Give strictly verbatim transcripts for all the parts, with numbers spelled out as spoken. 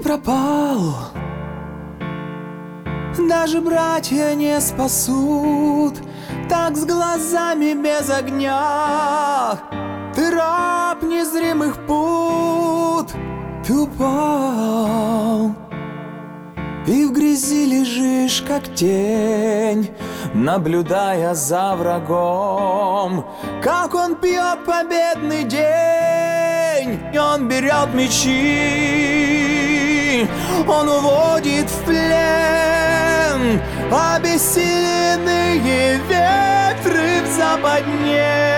пропал, даже братья не спасут. Так с глазами без огня ты раб незримых пут. Ты упал и в грязи лежишь, как тень, наблюдая за врагом, как он пьет победный день. И он берет мечи, он уводит в плен обессиленные ветры в западне.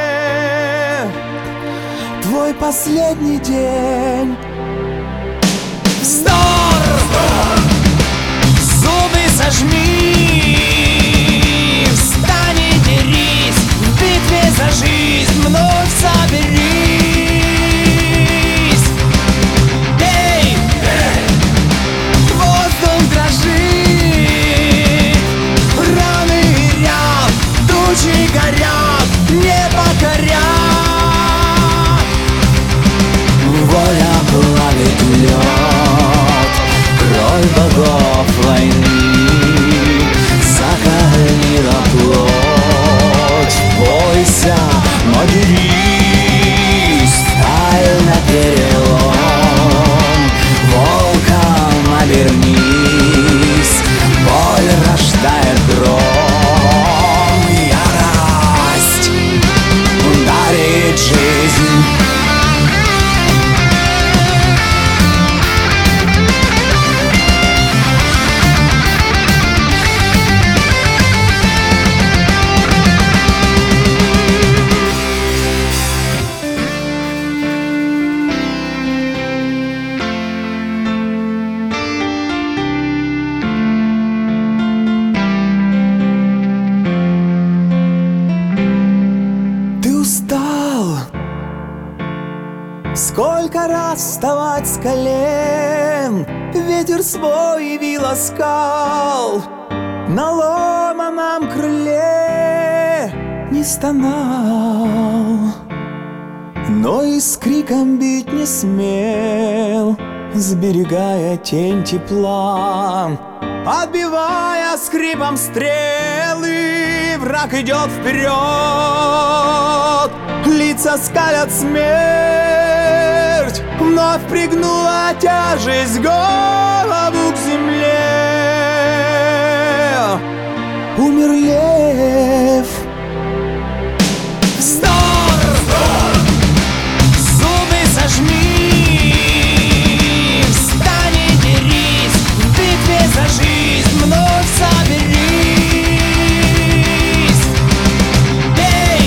Твой последний день. Вздор! Зубы сожми, встань и дерись, в битве за жизнь вновь соберись. Эй, воздух дрожит, раны горят, тучи горят, не покорят. Воля плавит лед, кровь богов войны закалила плоть. Бойся, но дерись, сталь на перелом. Волком обернись, боль рождает гром. Ярость дарит жизнь. Сколько раз вставать с колен, ветер свой вила скал, на ломаном крыле не стонал, но и с криком бить не смел, сберегая тень тепла. Отбивая скрипом стрелы, враг идет вперед, лица скалят смерть. Вновь пригнула тяжесть голову к земле. Умер лев. Вздор! Зубы сожми, встань и дерись, в битве за жизнь вновь соберись. Эй,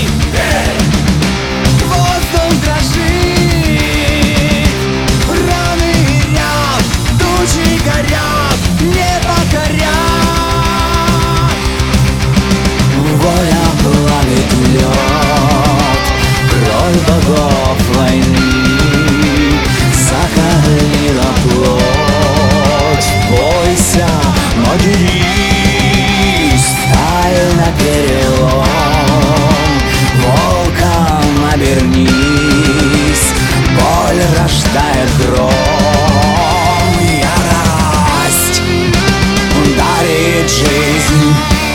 воздух дрожит, раны горят, тучи горят, не покорят. Воля плавит лед, кровь богов войны закалила плоть. Бойся, но дерись, сталь на перелом. Волком обернись, боль рождает гром. Ярость дарит жизнь.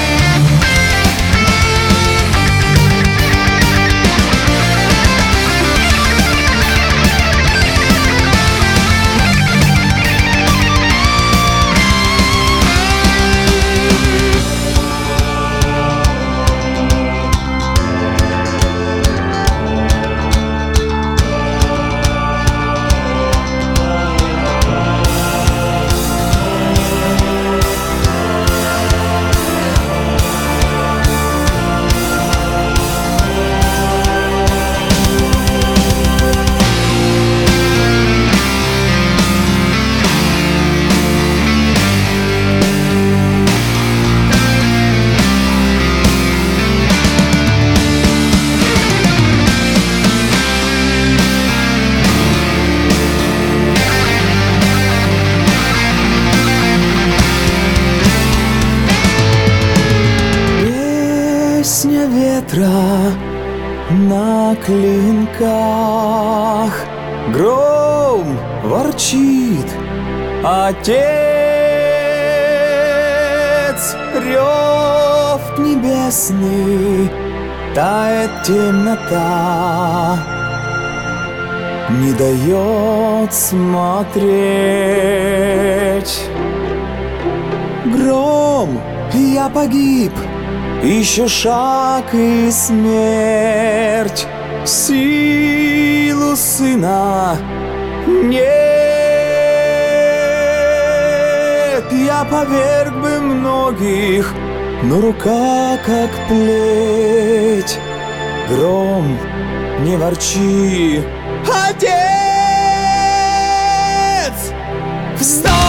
ветра на клинках. Гром ворчит Отец, рев небесный, тает темнота, не дает смотреть. Гром, я погиб, еще шаг и смерть. Силу сына нет. Я поверг бы многих, но рука как плеть. Гром, не ворчи, Отец! Встань!